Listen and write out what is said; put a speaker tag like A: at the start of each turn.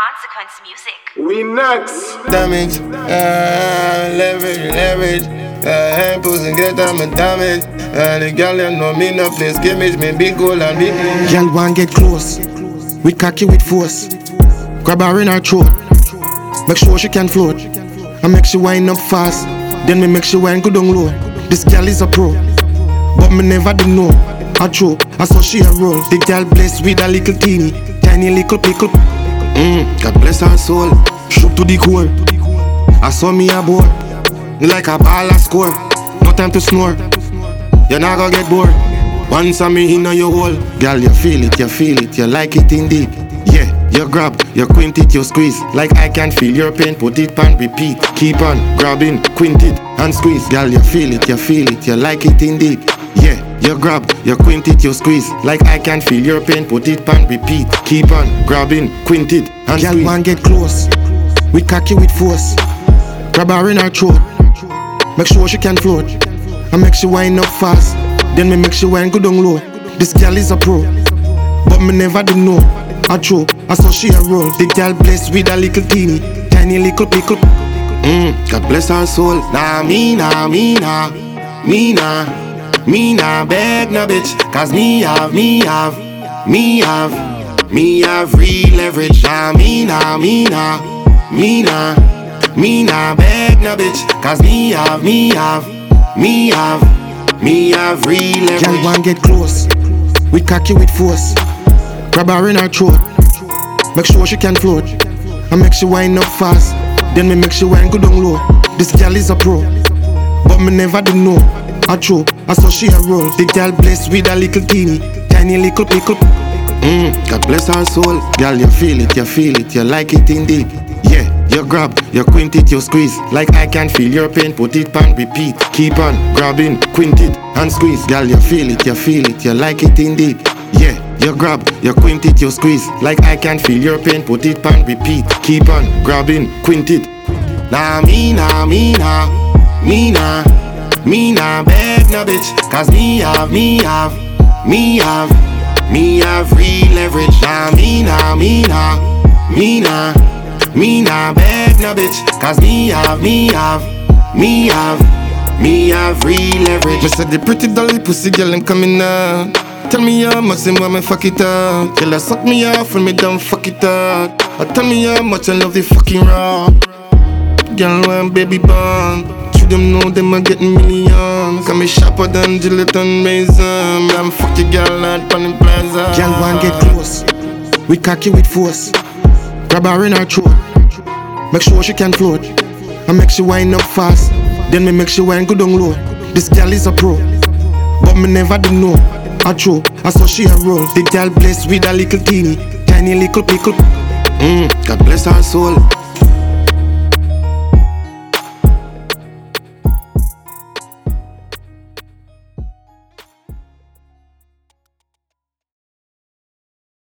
A: Consequence Music.
B: We next.
C: Damage, leverage. Hand pulls and get them a damage. The girl them know me no place gimmicks. Me big goal and big.
D: Girl want get close, we cocky with force. Grab her in her throat, make sure she can float. I make she wind up fast, then me make she wind good on low. This girl is a pro, but me never did know. I true, I saw she a roll. The girl blessed with a little teeny, tiny little pickle. God bless her soul, shoot to the core. I saw me a boy, like a ball a score. No time to snore, you're not gonna get bored. Once I'm in your hole, girl, you feel it, you like it indeed. Yeah, you grab, you quint it, you squeeze. Like I can feel your pain, put it on repeat. Keep on grabbing, quint it and squeeze. Girl, you feel it, you like it indeed. Yeah, you grab, you quint it, you squeeze. Like I can feel your pain, put it on repeat. Keep on grabbing, quint it and squeeze. Girl, want get close, we cocky with force. Grab her in her throat, make sure she can float. I make she wind up fast, then me make she wind good on low. This girl is a pro, but me never did know. I true, I saw she a roll. The girl blessed with a little teeny, tiny little pickle. God bless her soul. Nah, me nah beg no bitch. Cause me have real leverage. Nah, me nah beg no bitch. Cause me have real leverage. Girl want get close, we cocky with force. Grab her in her throat, make sure she can float. I make she wind up fast, then me make she wind good on low. This girl is a pro, but me never did know. I true, I saw she a roll. The girl blessed with a little teeny, tiny little pickle. God bless her soul. Girl, you feel it, you like it indeed. Yeah, you grab, you quint it, you squeeze. Like I can feel your pain, put it on repeat. Keep on grabbing, quint it and squeeze. Girl, you feel it, you like it indeed. Yeah, you grab, you quint it, you squeeze. Like I can feel your pain, put it on repeat. Keep on grabbing, quint it. Nah, me nah beg no bitch. Cause me have real leverage. Nah, me nah beg no bitch. Cause me have real leverage. Me said the pretty dolly pussy girl I'm coming out. Tell me how much them want me fuck it up. Girl, I suck me off when me done fuck it up. Or tell me how much I love the fucking raw. Girl, want baby bond. You them know them are getting millions. Cause me sharper than Gillette and Razor. I'm fuck your girl out on the plaza. Girl, want get close, we cocky with force. Grab her in her throat, make sure she can float. I make she wind up fast, then me make she wind good on low. This girl is a pro, but me never did know. I true, I saw she a roll. The girl blessed with a little teeny, tiny little pickle. God bless her soul.